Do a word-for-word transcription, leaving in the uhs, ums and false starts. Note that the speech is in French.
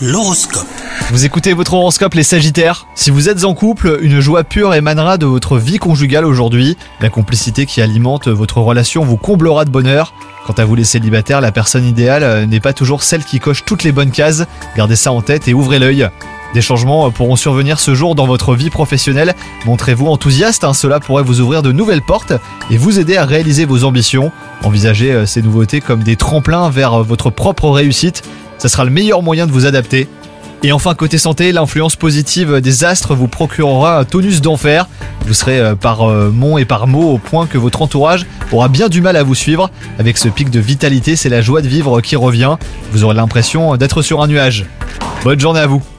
L'horoscope. Vous écoutez votre horoscope les Sagittaires. Si vous êtes en couple, une joie pure émanera de votre vie conjugale aujourd'hui. La complicité qui alimente votre relation vous comblera de bonheur. Quant à vous les célibataires, la personne idéale n'est pas toujours celle qui coche toutes les bonnes cases. Gardez ça en tête et ouvrez l'œil. Des changements pourront survenir ce jour dans votre vie professionnelle. Montrez-vous enthousiaste, hein, cela pourrait vous ouvrir de nouvelles portes et vous aider à réaliser vos ambitions. Envisagez ces nouveautés comme des tremplins vers votre propre réussite. Ça sera le meilleur moyen de vous adapter. Et enfin, côté santé, l'influence positive des astres vous procurera un tonus d'enfer. Vous serez par mots et par mots au point que votre entourage aura bien du mal à vous suivre. Avec ce pic de vitalité, c'est la joie de vivre qui revient. Vous aurez l'impression d'être sur un nuage. Bonne journée à vous.